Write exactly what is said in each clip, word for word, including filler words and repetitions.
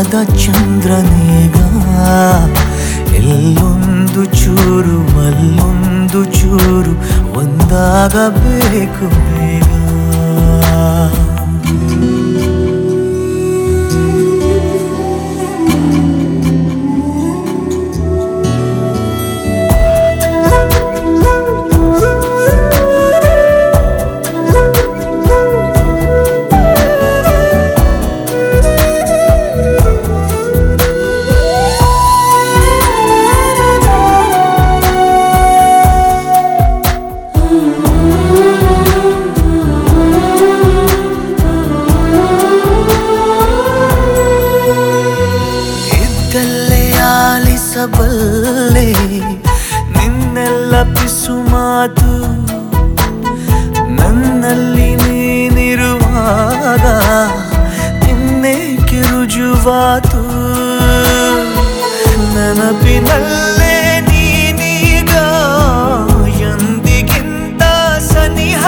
ಚೂರಾದ ಚಂದ್ರನೇಗ ಎಲ್ಲೊಂದು ಚೂರು ಅಲ್ಲೊಂದು ಚೂರು ಒಂದಾಗಬೇಕು ಬೇಗ. ಆಲಿಸಬಲ್ಲೆ ನಿನ್ನೆಲ್ಲ ಪಿಸು ಮಾತು, ನನ್ನಲ್ಲಿ ನೀನಿರುವಾಗ ನಿನ್ನೇಕೆ ರುಜುವಾತು. ನೆನಪಿನಲ್ಲೇ ನೀನೀಗ ಎಂದಿಗಿಂತ ಸನಿಹ,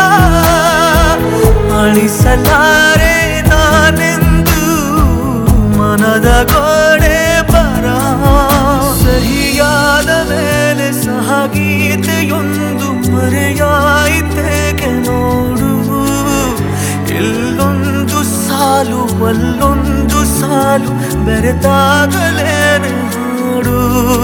ಅಳಿಸಲಾರೆ ನಾನೆಂದು ಮನದ ಗೋಡೆ ಬರ. ಸಹಿಯಾದ ಮೇಲೆ ಸಹಗೀತೆಯೊಂದು ಮರೆಯಾಯಿತೇಕೆ ನೋಡು. ಇಲ್ಲೊಂದು ಸಾಲು ಅಲ್ಲೊಂದು ಸಾಲು ಬೆರೆತಾಗಲೇನೆ ಹಾಡು.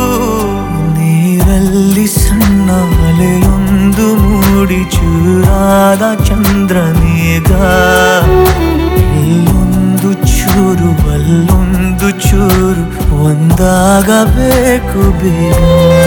ನೀರಲ್ಲಿ ಸಣ್ಣ ಅಲೆಯೊಂದು ಮೂಡಿ ಚೂರಾದ ಚಂದ್ರನೇಗ ಇಲ್ಲೊಂದು ಚೂರು ಅಲ್ಲೊಂದು ಚೂರು ಒಂದಾಗಬೇಕು ಬೇಗ.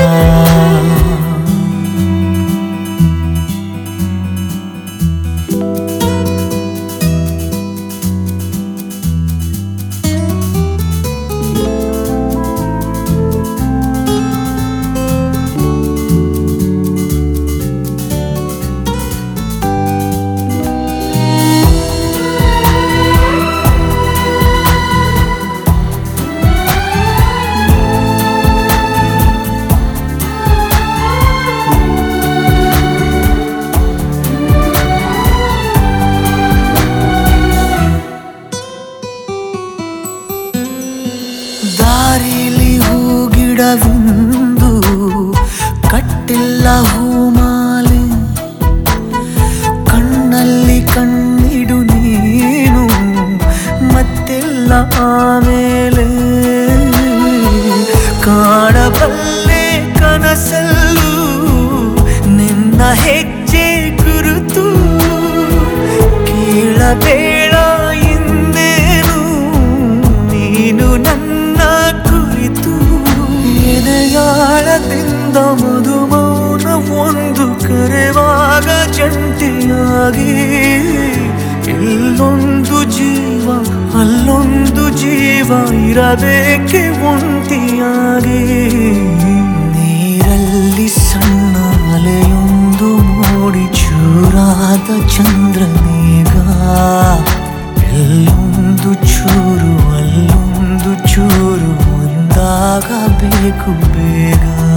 ದಾರಿಲಿ ಹೂಗಿಡವಿಂದು ಕಟ್ಟಿಲ್ಲ ಹೂಮಾಲೆ, ಕಣ್ಣಲ್ಲಿ ಕಣ್ಣಿಡು ನೀನು ಮತ್ತೆಲ್ಲ ಆಮೇಲೆ. ಕಾಣಬಲ್ಲೆ ಕನಸಲ್ಲೂ ನಿನ್ನ ಹೆಜ್ಜೆ ಗುರುತು, ಕೇಳಬೇಡ ಇಂದೇನು ನೀನು ನನ್ನ ಕುರಿತು. ಎದೆಯಾಳದಿಂದ ಮಧುಮೌನ ಒಂದು ಕರೆವಾಗ ಜಂಟಿಯಾಗಿ, ಇಲ್ಲೊಂದು ಜೀವ ಅಲ್ಲೊಂದು ಜೀವ ಇರಬೇಕೆ ಒಂಟಿಯಾಗಿ. ನೀರಲ್ಲಿ ಸಣ್ಣ ಅಲೆಯೊಂದು ಮೂಡಿ ಚೂರಾದ ಚಂದ್ರನೇಗ ಎಲ್ಲೊಂದು ಚೂರು ಅಲ್ಲೊಂದು ಚೂರು ಒಂದಾಗಬೇಕು ಬೇಗ.